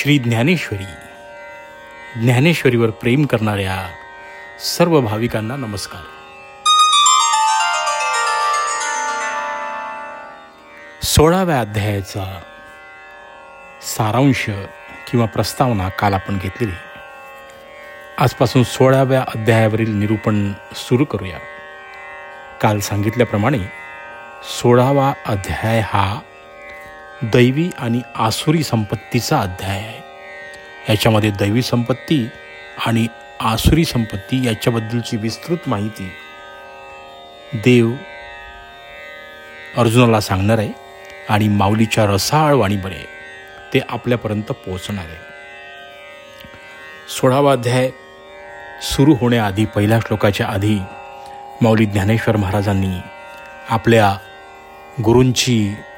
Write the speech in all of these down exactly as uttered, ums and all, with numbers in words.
श्री ज्ञानेश्वरी ज्ञानेश्वरीवर प्रेम करणाऱ्या सर्व भाविकांना नमस्कार. सोळाव्या अध्यायाचा सारांश किंवा प्रस्तावना काल आपण घेतलेली. आजपासून सोळाव्या अध्यायावरील निरूपण सुरू करूया. काल सांगितल्याप्रमाणे सोळावा अध्याय हा दैवी आणि आसुरी संपत्तीचा अध्याय आहे. याच्यामध्ये दैवी संपत्ती आणि आसुरी संपत्ती याच्याबद्दलची विस्तृत माहिती देव अर्जुनाला सांगणार आहे आणि माऊलीच्या रसाळ वाणीबरे ते आपल्यापर्यंत पोहोचणार आहे. सोळावा अध्याय सुरू होण्याआधी पहिल्या श्लोकाच्या आधी माऊली ज्ञानेश्वर महाराजांनी आपल्या गुरूंची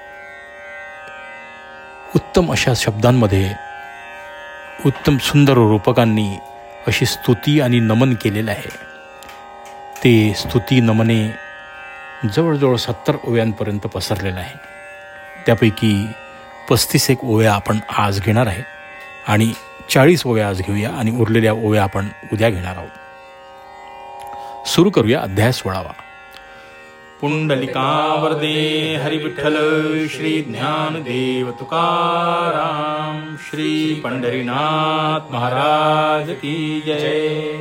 उत्तम अशा शब्दांमध्ये उत्तम सुंदर रूपकांनी अशी स्तुती आणि नमन केलेलं आहे. ते स्तुती नमने जवळजवळ सत्तर ओव्यांपर्यंत पसरलेलं आहे. त्यापैकी पस्तीस एक ओव्या आपण आज घेणार आहे आणि चाळीस ओव्या आज घेऊया आणि उरलेल्या ओव्या आपण उद्या घेणार आहोत. सुरू करूया अध्याय सोळावा. पुंडलिकावरदे हरी विठ्ठल श्री ज्ञानदेव तुकाराम श्री पंढरीनाथ महाराज की जय.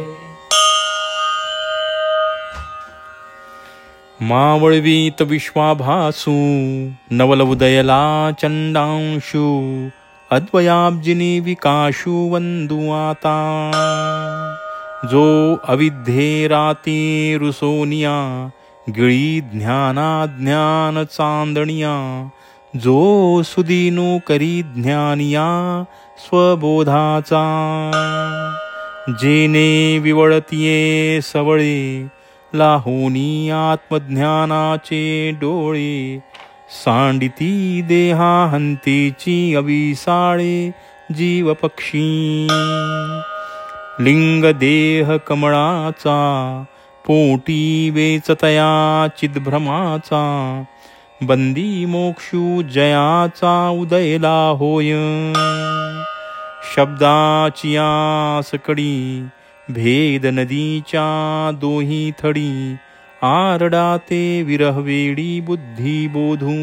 मावळवीत विश्वाभासू नवल उदयला चंडांशू अद्वयाब्जिनी विकाशू वंदू आता. जो अविद्ये राती रुसोनिया गिळी ज्ञानाज्ञान चांदणिया. जो सुदीनू करी ज्ञानिया स्वबोधाचा. जेने विवळतिये सवळे लाहोनी आत्मज्ञानाचे डोळे. सांडिती देहा हंतीची अविसाळे जीव पक्षी. लिंग देह कमळाचा पोटी वेचतया चिद्भ्रमाचा. बंदी मोक्षू जयाचा उदयला होय. शब्दाची आसकडी भेद नदीच्या दोही थडी. आरडा ते विरहवेडी बुद्धी बोधू.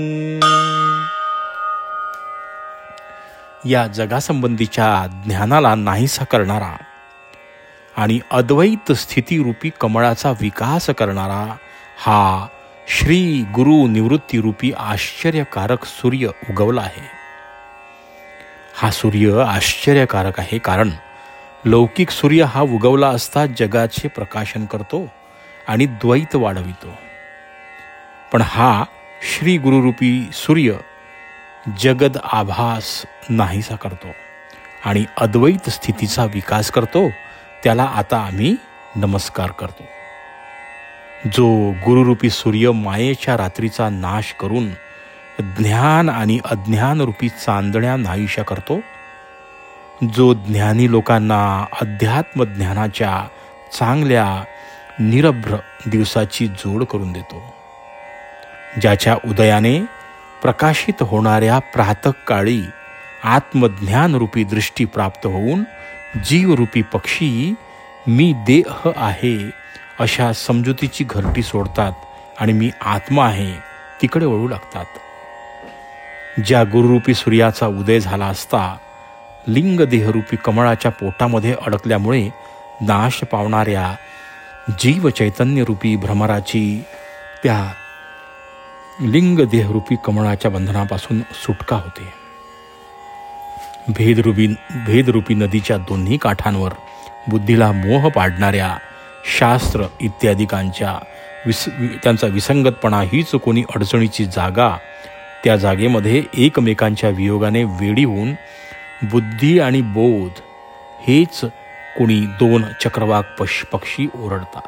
या जगासंबंधीच्या ज्ञानाला नाहीसा करणारा आणि अद्वैत स्थितीरूपी कमळाचा विकास करणारा हा श्री गुरु निवृत्तीरूपी आश्चर्यकारक सूर्य उगवला आहे. हा सूर्य आश्चर्यकारक आहे कारण लौकिक सूर्य हा उगवला असता जगाचे प्रकाशन करतो आणि द्वैत वाढवितो. पण हा श्री गुरुरूपी सूर्य जगद आभास नाहीसा करतो आणि अद्वैत स्थितीचा विकास करतो. त्याला आता आम्ही नमस्कार करतो. जो गुरुरूपी सूर्य मायेच्या रात्रीचा नाश करून ज्ञान आणि अज्ञान रूपी चांदण्या नाहीशा करतो. जो ज्ञानी लोकांना अध्यात्म ज्ञानाच्या चांगल्या निरभ्र दिवसाची जोड करून देतो. ज्याच्या उदयाने प्रकाशित होणाऱ्या प्रातःकाळी आत्मज्ञानरूपी दृष्टी प्राप्त होऊन जीवरूपी पक्षी मी देह आहे अशा समजुतीची घरटी सोडतात आणि मी आत्मा आहे तिकडे वळू लागतात. ज्या गुरुरूपी सूर्याचा उदय झाला असता लिंग देहरूपी कमळाच्या पोटामध्ये अडकल्यामुळे नाश पावणाऱ्या जीव चैतन्यरूपी भ्रमराची त्या लिंग देहरूपी कमळाच्या बंधनापासून सुटका होते. भेदरूपी भेदरूपी नदीच्या दोन्ही काठांवर बुद्धीला मोह पाडणाऱ्या शास्त्र इत्यादिकांच्या विस त्यांचा विसंगतपणा हीच कोणी अडचणीची जागा. त्या जागेमध्ये एकमेकांच्या वियोगाने वेडी होऊन बुद्धी आणि बोध हेच कोणी दोन चक्रवाक पश पक्षी ओरडतात.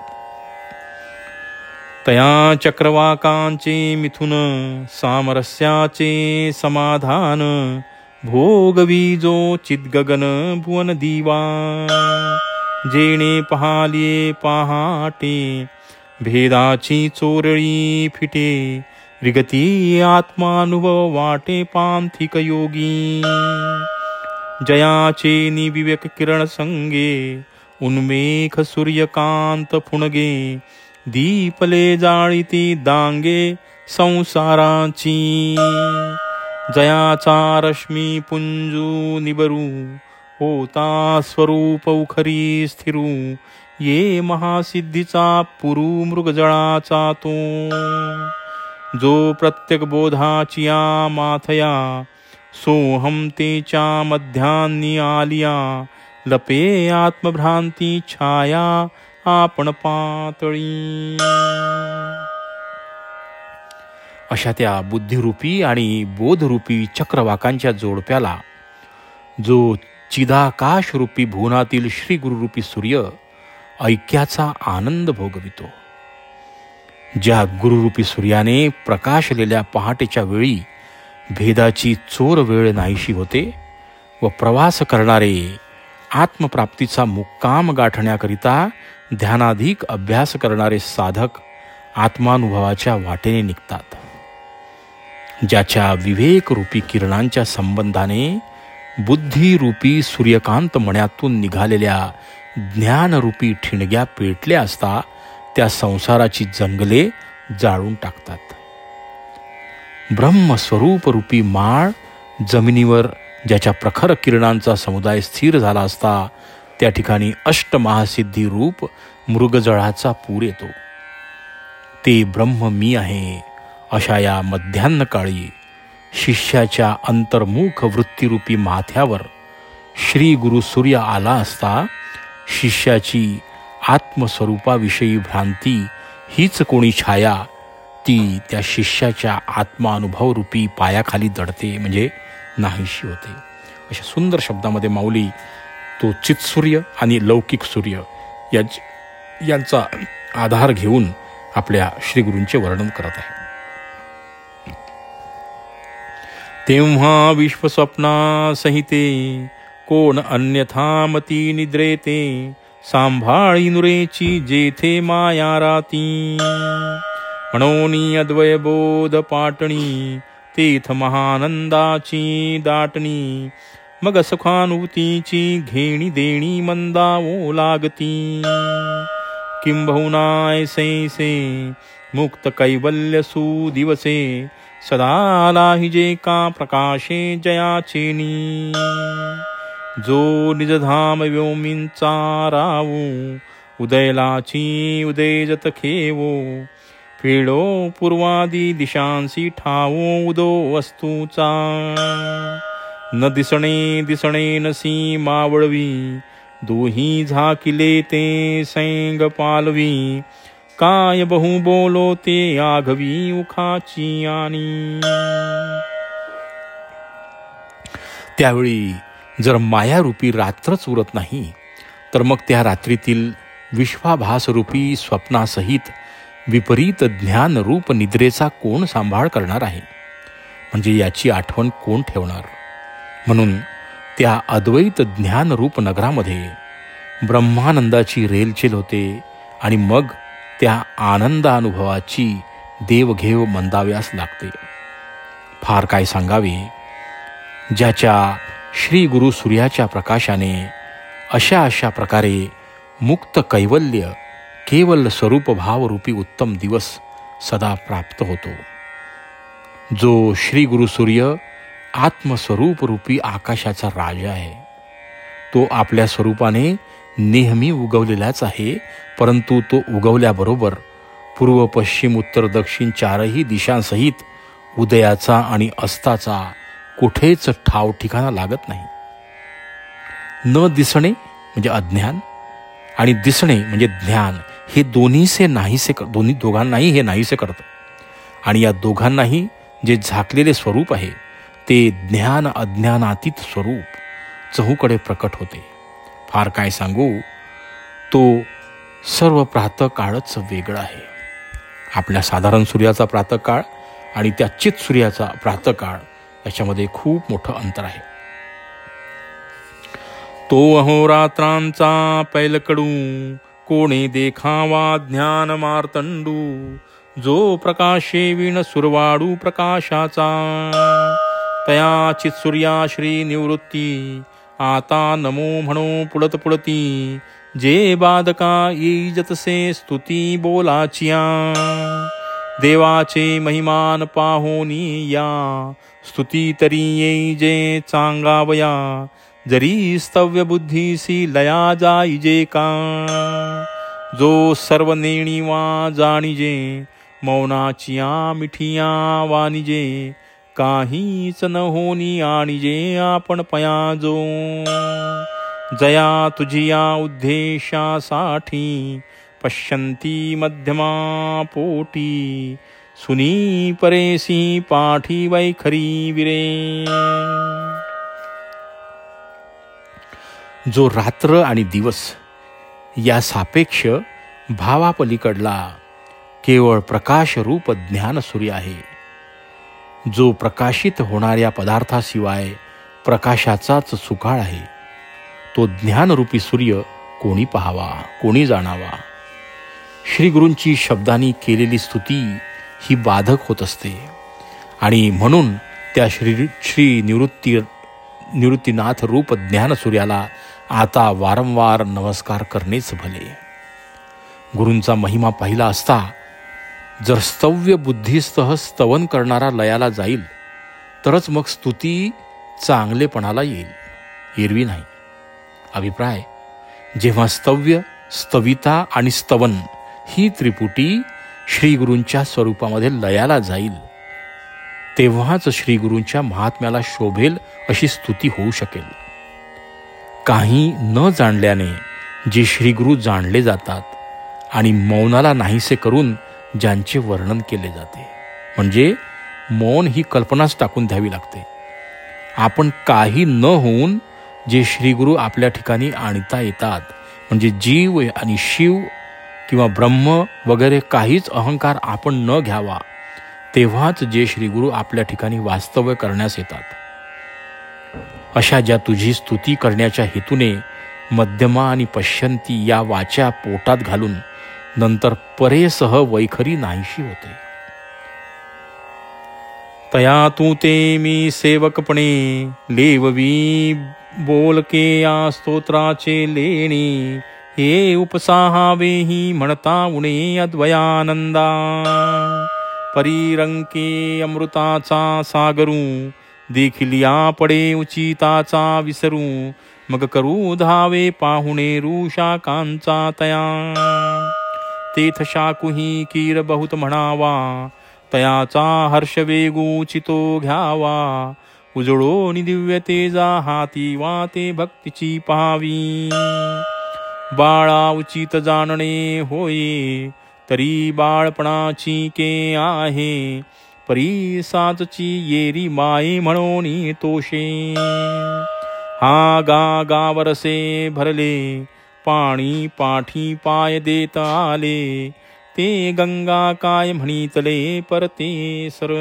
तया चक्रवाकांचे मिथुन सामरस्याचे समाधान. भोगवी जो चिद्गगन भुवन दिवा. जेणे पहालिये पहाटे भेदाची चोरळी फिटे. विगती आत्मानुभव वाटे पांथिक योगी. जयाचे निविवेक किरण संगे, उन्मेख सूर्यकांत फुणगे, दीपले जाळीती दांगे संसाराची. जयाचा रश्मी पुंजू निबरू, होता स्वरूप उखरी स्थिरू, ये महासिद्धीचा पुरू मृगजळाचा तो. जो प्रत्येक बोधाचिया माथया, सोहम तेच्या मध्यान्नी आलिया, लपे आत्मभ्रांती छाया आपण पातळी. अशा त्या बुद्धिरूपी आणि बोधरूपी चक्रवाकांच्या जोडप्याला जो चिदाकाशरूपी भुवनातील श्री गुरुरूपी सूर्य ऐक्याचा आनंद भोगवितो. ज्या गुरुरूपी सूर्याने प्रकाशलेल्या पहाटेच्या वेळी भेदाची चोर वेळ नाहीशी होते व प्रवास करणारे आत्मप्राप्तीचा मुक्काम गाठण्याकरिता ध्यानाधिक अभ्यास करणारे साधक आत्मानुभवाच्या वाटेने निघतात. ज्याच्या विवेकरूपी किरणांच्या संबंधाने बुद्धिरूपी सूर्यकांत मण्यातून निघालेल्या ज्ञानरूपी ठिणग्या पेटल्या असता त्या संसाराची जंगले जाळून टाकतात. ब्रह्मस्वरूपरूपी माळ जमिनीवर ज्याच्या प्रखर किरणांचा समुदाय स्थिर झाला असता त्या ठिकाणी अष्टमहासिद्धी रूप मृगजळाचा पूर येतो. ते ब्रह्म मी आहे अशा या मध्यान्ह काळी शिष्याच्या अंतर्मुख वृत्तीरूपी माथ्यावर श्री गुरु सूर्य आला असता शिष्याची आत्मस्वरूपाविषयी भ्रांती हीच कोणी छाया ती त्या शिष्याच्या आत्मानुभवरूपी पायाखाली दडते, म्हणजे नाहीशी होते. अशा सुंदर शब्दामध्ये माऊली तो चित्सूर्य आणि लौकिक सूर्य या यांचा आधार घेऊन आपल्या श्रीगुरूंचे वर्णन करत आहे. तेव्हा विश्वस्वप्ना सहिते, कोण अन्यथा मती निद्रेते, सांभाळी नुरेची जेथे माया राती. म्हणून अद्वय बोध पाटणी, तेथ महानंदाची दाटणी. मग सुखानुभूतीची घेणी देणी मंदावो लागती. किंबहुना ऐसैसे मुक्त कैवल्य सुदिवसे, सदा लाहिजे का प्रकाशे जयाचेनी. जो निजधाम व्योमींचा रावो, उदयलाची उदयजत खेवो. फेडो पूर्वादी दिशांसी ठावो उदो वस्तूचा. न दिसणे दिसणे नसी मावळवी, दोही झाकिले ते सैंग पालवी. काय बहु बोलो ते आघवी उखाची आणि. त्यावेळी जर मायारूपी रात्रच उरत नाही तर मग त्या रात्रीतील विश्वाभासरूपी स्वप्नासहित विपरीत ज्ञान रूप निद्रेचा कोण सांभाळ करणार आहे, म्हणजे याची आठवण कोण ठेवणार. म्हणून त्या अद्वैत ज्ञान रूप नगरामध्ये ब्रह्मानंदाची रेलचेल होते आणि मग त्या आनंदानुभवाची देवघेव मंदाव्यास लागते. फार काय सांगावे, ज्याच्या श्री गुरु सूर्याच्या प्रकाशाने अशा अशा प्रकारे मुक्त कैवल्य केवल स्वरूप भावरूपी उत्तम दिवस सदा प्राप्त होतो. जो श्री गुरु सूर्य आत्मस्वरूप रूपी आकाशाचा राजा आहे, तो आपल्या स्वरूपाने नेहमी उगवलेलाच आहे, परंतु तो उगवल्याबरोबर पूर्व पश्चिम उत्तर दक्षिण चारही दिशांसहित उदयाचा आणि अस्ताचा कुठेच ठाव ठिकाणा लागत नाही. न दिसणे म्हणजे अज्ञान आणि दिसणे म्हणजे ज्ञान, हे दोन्हीचे नाहीसे दोन्ही दोघांनाही हे नाहीसे करतं. आणि या दोघांनाही जे झाकलेले स्वरूप आहे ते ज्ञान अज्ञानातीत स्वरूप चहूकडे प्रकट होते. फार काय सांगू, तो सर्व प्रातःकाळच वेगळा आहे. आपल्या साधारण सूर्याचा प्रातःकाळ आणि त्या चित सूर्याचा प्रातःकाळ याच्यामध्ये खूप मोठं अंतर आहे. तो अहोरात्रांचा पैलकडू, कोणे देखावा ज्ञान मार्तंडू. जो प्रकाशे विण सुरवाडू प्रकाशाचा, तया चित्सूर्या श्री निवृत्ती. आता नमो म्हणो पुळत पुळती, जे बाधका येई जतसे स्तुती बोलाचिया. देवाचे महिमान पाहोनी या, स्तुती तरी येई जे चांगावया. जरी स्तव्य बुद्धीसी लया जाईजे का, जो सर्व नेणीवा जाणीजे. मौनाचिया मिठिया वानिजे, काहीच न होनी आणिजे आपण पयाजो. जया तुझिया उद्देशासाठी, पश्यंती मध्यमा पोटी. सुनी परेसी पाठी वैखरी विरे. जो रात्र आणि दिवस या सापेक्ष भावापलीकडला केवळ प्रकाशरूप ज्ञान सूर्य आहे. जो प्रकाशित होणाऱ्या पदार्थाशिवाय प्रकाशाचाच सुकाळ आहे. तो ज्ञानरूपी सूर्य कोणी पाहावा, कोणी जाणावा. श्री गुरूंची शब्दांनी केलेली स्तुती ही बाधक होत असते आणि म्हणून त्या श्री श्री निवृत्ती निवृत्तीनाथ रूप ज्ञान सूर्याला आता वारंवार नमस्कार करणेच भले. गुरूंचा महिमा पाहिला असता जर स्तव्य बुद्धीस्तः स्तवन करणारा लयाला जाईल तरच मग स्तुती चांगलेपणाला येईल, एरवी नाही. अभिप्राय, जेव्हा स्तव्य, स्तविता आणि स्तवन ही त्रिपुटी श्री गुरूंच्या स्वरूपामध्ये लयाला जाईल तेव्हाच श्री गुरूंच्या महात्म्याला शोभेल अशी स्तुती होऊ शकेल. काही न जाणल्याने जे श्रीगुरू जाणले जातात आणि मौनाला नाहीसे करून ज्यांचे वर्णन केले जाते, म्हणजे मौन ही कल्पनाच टाकून द्यावी लागते. आपण काही न होऊन जे श्रीगुरू आपल्या ठिकाणी आणता येतात, म्हणजे जीव आणि शिव किंवा ब्रह्म वगैरे काहीच अहंकार आपण न घ्यावा, तेव्हाच जे श्रीगुरू आपल्या ठिकाणी वास्तव्य करण्यास येतात. अशा ज्या तुझी स्तुती करण्याच्या हेतूने मध्यमा आणि पश्यंती या वाचा पोटात घालून नंतर परेसह वैखरी नाहीशी होते. तया तू ते मी सेवकपणे लेववी बोलके या स्तोत्राचे लेणी. हे उपसाहावेही म्हणता उणे अद्वयानंदा. परिरंके अमृताचा सागरू देखील या पडे उचिताचा विसरू. मग करू धावे पाहुणे ऋषाकांचा तया. तेथ शाकुही कीर बहुत म्हणावा. तयाचा हर्ष वेगू चितो घ्यावा. उजळो दिव्य तेजा हाती वाते भक्तीची पाहावी. बाळा उचित जाणणे होये तरी बाळपणाची के आहे. परी साजची येरी माये म्हणून तोषे. हा गा गावरसे भरले पाणी पाठी पाय देत आले. ते गंगा काय म्हणितले परते सर.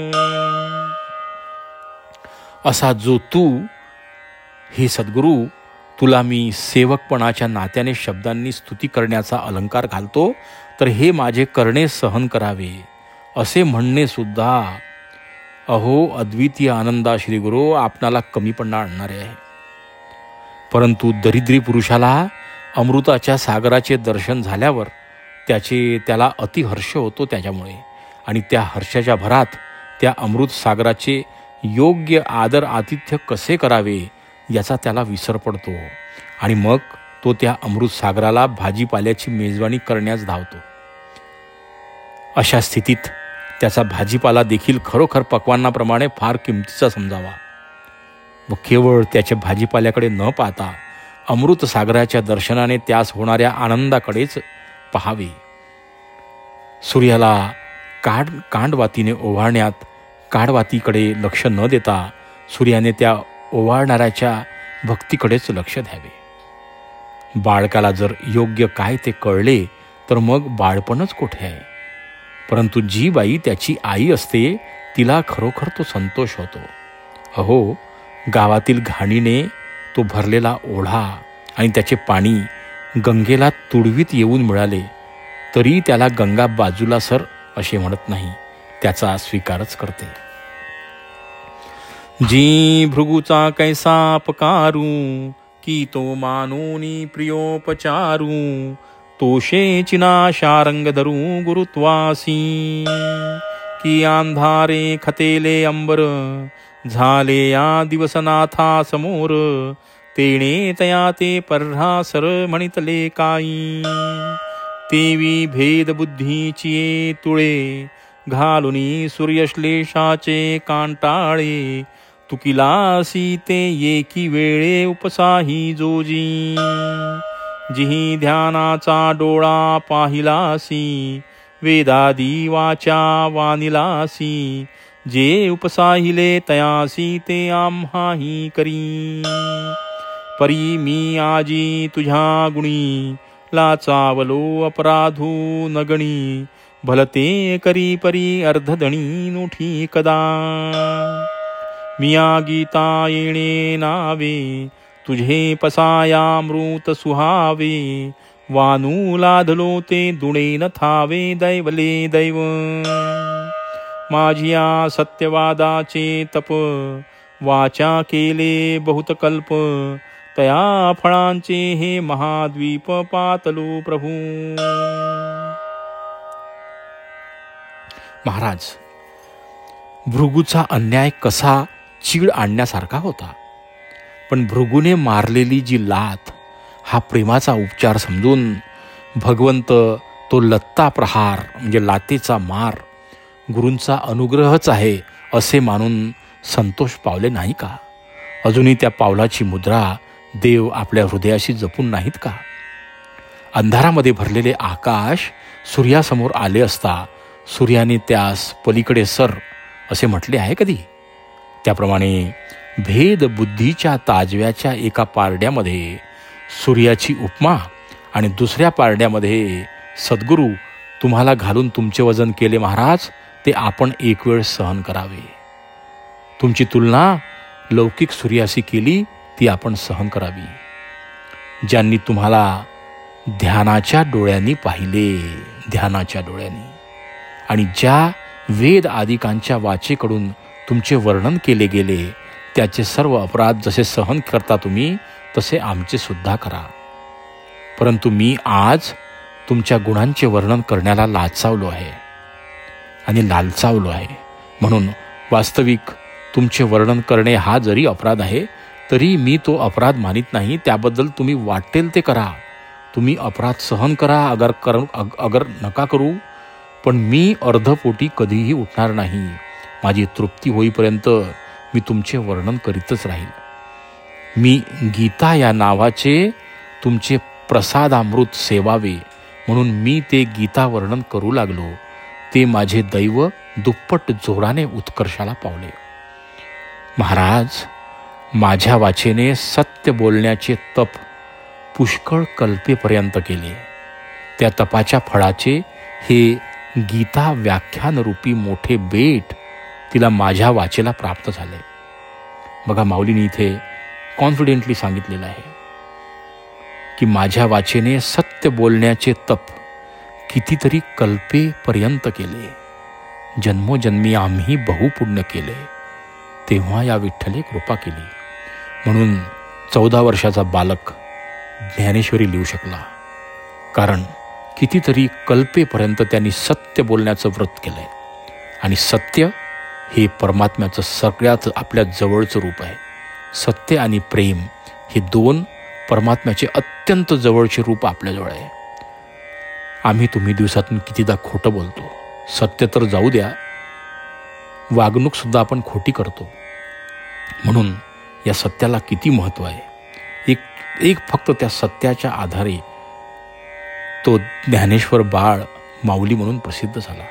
असा जो तू हे सद्गुरू, तुला मी सेवकपणाच्या नात्याने शब्दांनी स्तुती करण्याचा अलंकार घालतो, तर हे माझे करणे सहन करावे असे म्हणणे सुद्धा अहो अद्वितीय आनंदा श्रीगुरू आपणाला कमीपणा आणणारे आहे. परंतु दरिद्री पुरुषाला अमृताच्या सागराचे दर्शन झाल्यावर त्याचे त्याला अतिहर्ष होतो त्याच्यामुळे, आणि त्या हर्षाच्या भरात त्या अमृत सागराचे योग्य आदर आतिथ्य कसे करावे याचा त्याला विसर पडतो, आणि मग तो त्या अमृत सागराला भाजीपाल्याची मेजवानी करण्यास धावतो. अशा स्थितीत त्याचा भाजीपाला देखील खरोखर पक्वान्नाप्रमाणे फार किमतीचा समजावा व केवळ त्याच्या भाजीपाल्याकडे न पाहता अमृत सागराच्या दर्शनाने त्यास होणाऱ्या आनंदाकडेच पहावे. सूर्याला काड कांडवातीने ओवाळण्यात काडवातीकडे लक्ष न देता सूर्याने त्या ओवाळणाऱ्याच्या भक्तीकडेच लक्ष द्यावे. बाळकाला जर योग्य काय ते कळले तर मग बाळपणच कोठे आहे. परंतु जी बाई त्याची आई असते तिला खरोखर तो संतोष होतो. अहो, गावातील घाणीने तो भरलेला ओढा आणि त्याचे पाणी गंगेला तुडवीत येऊन मिळाले तरी त्याला गंगा बाजूला सर असे म्हणत नाही, त्याचा स्वीकारच करते. जी भृगुचा कैसा अपकारू, की तो मानोनी प्रियोपचारू, तोषे नाशा रंग धरू गुरुत्वासी, की अंधारे खतेले अंबर, झाले या दिवसनाथा समोर, तेणे तया ते पर्हासर म्हणितले काई, तेवी भेद बुद्धीची तुळे, घालुनी सूर्यश्लेषाचे कांटाळे, तुकिलासी ते एकी वेळे उपसाही जोजी, जिही ध्यानाचा डोळा पाहिलासी, वेदादी वाचा वानिलासी, जे उपसाहिले तयासी ते आम्हाही करी, परी मी आजी तुझ्या गुणी, लाचावलो अपराधू नगणी, भलते करी परी अर्धदणी नोठी कदा, मिया गीता येणे नावे, तुझे पसायामृत सुहावे, वानू लाधलो ते दुणे न थावे दैवले दैव, माझिया सत्यवादाचे तप, वाचा केले बहुत कल्प, तया फळांचे हे महाद्वीप पातलो प्रभू. महाराज, भृगूचा अन्याय कसा चीड आणण्यासारखा होता, पण भृगूने मारलेली जी लात हा प्रेमाचा उपचार समजून भगवंत तो लत्ता प्रहार म्हणजे लातेचा मार गुरूंचा अनुग्रहच आहे असे मानून संतोष पावले नाही का? अजूनही त्या पावलाची मुद्रा देव आपल्या हृदयाशी जपून नाहीत का? अंधारामध्ये भरलेले आकाश सूर्यासमोर आले असता सूर्याने त्यास पलीकडे सर असे म्हटले आहे कधी? त्याप्रमाणे भेद बुद्धीच्या ताजव्याच्या एका पारड्यामध्ये सूर्याची उपमा आणि दुसऱ्या पारड्यामध्ये सद्गुरू तुम्हाला घालून तुमचे वजन केले महाराज, ते आपण एक वेळ सहन करावे. तुमची तुलना लौकिक सूर्याशी केली ती आपण सहन करावी. ज्यांनी तुम्हाला ध्यानाच्या डोळ्यांनी पाहिले, ध्यानाच्या डोळ्यांनी, आणि ज्या वेद आदिकांच्या वाचेकडून तुमचे वर्णन केले गेले त्याचे सर्व अपराध जसे सहन करता तुम्ही तसे आमचे सुद्धा करा. परंतु मी आज तुमच्या गुणांचे वर्णन करण्याला लाचावलो आहे आणि लालचावलो आहे. म्हणून वास्तविक तुमचे वर्णन करणे हा जरी अपराध आहे तरी मी तो अपराध मानित नाही. त्याबद्दल तुम्ही वाटेल ते करा, तुम्ही अपराध सहन करा, अगर कर अगर नका करू, पण मी अर्धपोटी कधीही उठणार नाही. माझी तृप्ती होईपर्यंत मी तुमचे वर्णन करीतच राहील. मी गीता या नावाचे तुमचे प्रसादामृत सेवावे म्हणून मी ते गीता वर्णन करू लागलो. ते माझे दैव दुप्पट जोराने उत्कर्षाला पावले. महाराज, माझ्या वाचेने सत्य बोलण्याचे तप पुष्कळ कल्पेपर्यंत केले. त्या तपाच्या फळाचे हे गीता व्याख्यानरूपी मोठे बेट तिला माझ्या वाचेला प्राप्त झाले. बघा, माऊलीने इथे कॉन्फिडेंटली सांगितलेलं आहे की माझ्या वाचेने सत्य बोलण्याचे तप कितीतरी कल्पेपर्यंत केले. जन्मोजन्मी आम्ही बहुपुण्य केले, तेव्हा या विठ्ठले कृपा केली. म्हणून चौदा वर्षाचा बालक ज्ञानेश्वरी लिहू शकला, कारण कितीतरी कल्पेपर्यंत त्यांनी सत्य बोलण्याचं व्रत केलंय. आणि सत्य हे परमात्म्याचं सगळ्यात आपल्या जवळचं रूप आहे. सत्य आणि प्रेम हे दोन परमात्म्याचे अत्यंत जवळचे रूप आपल्याजवळ आहे. आम्ही तुम्ही दिवसातून कितीदा खोटं बोलतो. सत्य तर जाऊ द्या, वागणूकसुद्धा आपण खोटी करतो. म्हणून या सत्याला किती महत्त्व आहे. एक एक फक्त त्या सत्याच्या आधारे तो ज्ञानेश्वर बाळ माऊली म्हणून प्रसिद्ध झाला.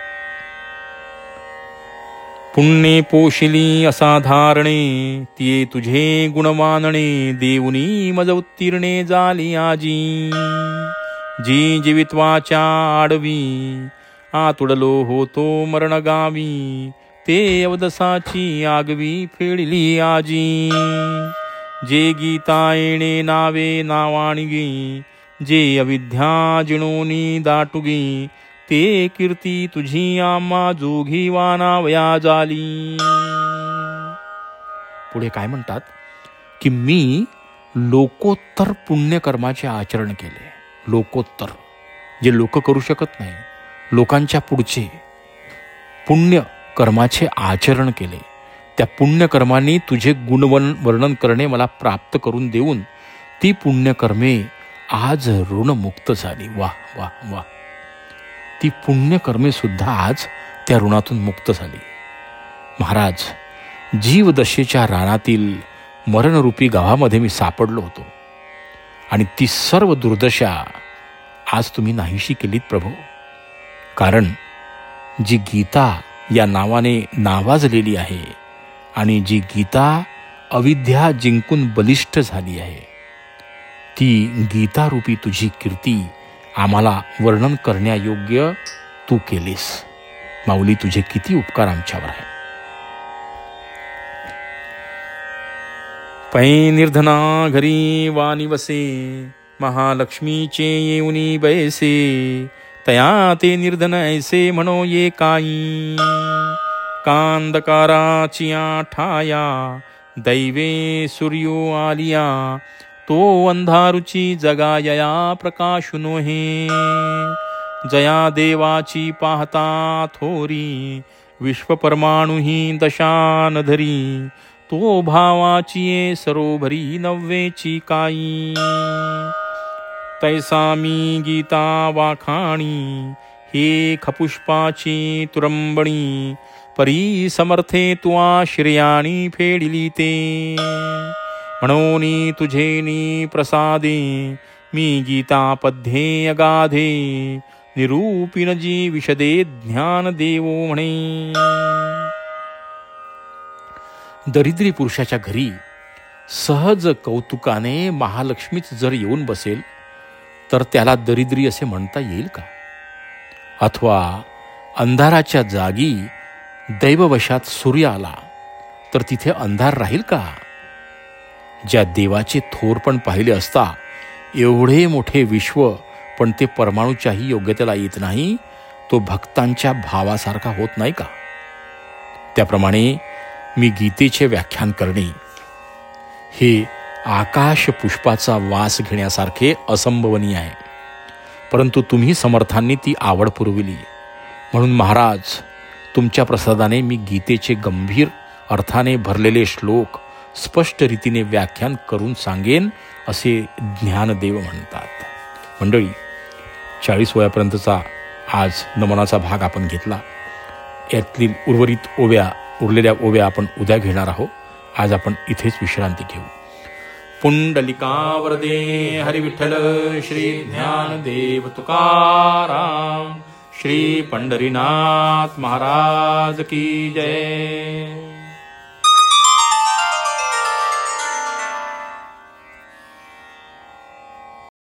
पुण्ये पोशिली असाधारणे, तिये तुझे गुणमानणे, देऊनी मज उत्तीर्णे झाली आजी. जी जीवित्वाच्या आडवी, आतुडलो होतो मरण गावी, ते अवदसाची आगवी फेळली आजी. जे गीता येणे नावे नावाणगी, जे अविद्या जिणोनी दाटुगी, ते कीर्ती तुझी आम्हा जोघी वानावया झाली. पुढे काय म्हणतात की मी लोकोत्तर पुण्यकर्माचे आचरण केले. लोकोत्तर जे लोक करू शकत नाही, लोकांच्या पुढचे पुण्य कर्माचे आचरण केले. त्या पुण्यकर्मांनी तुझे गुणवन वर्णन करणे मला प्राप्त करून देऊन ती पुण्यकर्मे आज ऋणमुक्त झाली. वा वा वा ती पुण्यकर्मे सुद्धा आज त्या ऋणातून मुक्त झाली. महाराज, जीवदशेच्या रानातील मरणरूपी गावामध्ये मी सापडलो होतो आणि ती सर्व दुर्दशा आज तुम्ही नाहीशी केलीत प्रभू. कारण जी गीता या नावाने नावाजलेली आहे आणि जी गीता अविद्या जिंकून बलिष्ठ झाली आहे, ती गीतारूपी तुझी कीर्ती आम्हाला वर्णन करण्यायोग्य तू केलीस. माऊली, तुझे किती उपकार आमच्यावर आहे. पै निर्धना घरी वाणी वसे, महालक्ष्मीचे येऊनी बैसे, तया ते निर्धन ऐसे म्हणो ये काई, कांदकाराची ठाया दैवे सूर्यो आलिया, तो अंधारुची जगायया प्रकाशुनो हे, जया देवाची पाहता थोरी, विश्वपरमाणुही दशान धरी, तो भावाची सरोभरी नव्वेची काई, तैसा मी गीता वाखाणी, हे खपुष्पाची तुरंबणी, परी समर्थे तुआ श्रेयाणी फेडिली ते, म्हणून तुझेनी प्रसादे, मी गीता पद्ये अगाधे, निरूपिन जी विशदे ज्ञान देवो म्हणे. दरिद्री पुरुषाच्या घरी सहज कौतुकाने महालक्ष्मीच जर येऊन बसेल तर त्याला दरिद्री असे म्हणता येईल का? अथवा अंधाराच्या जागी दैववशात सूर्य आला तर तिथे अंधार राहील का? ज्या देवाचे थोरपण पाहिले असता एवढे मोठे विश्व पण ते परमाणूच्याही योग्यतेला येत नाही, तो भक्तांच्या भावासारखा होत नाही का? त्याप्रमाणे मी गीतेचे व्याख्यान करणे हे आकाश पुष्पाचा वास घेण्यासारखे असंभवनीय आहे. परंतु तुम्ही समर्थांनी ती आवड पुरविली, म्हणून महाराज तुमच्या प्रसादाने मी गीतेचे गंभीर अर्थाने भरलेले श्लोक स्पष्ट रीतीने व्याख्यान करून सांगेन असे ज्ञानदेव म्हणतात. मंडळी, चाळीस वयापर्यंतचा आज नमनाचा भाग आपण घेतला. यातील उर्वरित ओव्या उरलेल्या ओव्या आपण उद्या घेणार आहोत. आज आपण इथेच विश्रांती घेऊ. पुंडलिका वरदे हरी विठ्ठल श्री ज्ञानदेव तुकाराम, श्री पंढरीनाथ महाराज की जय.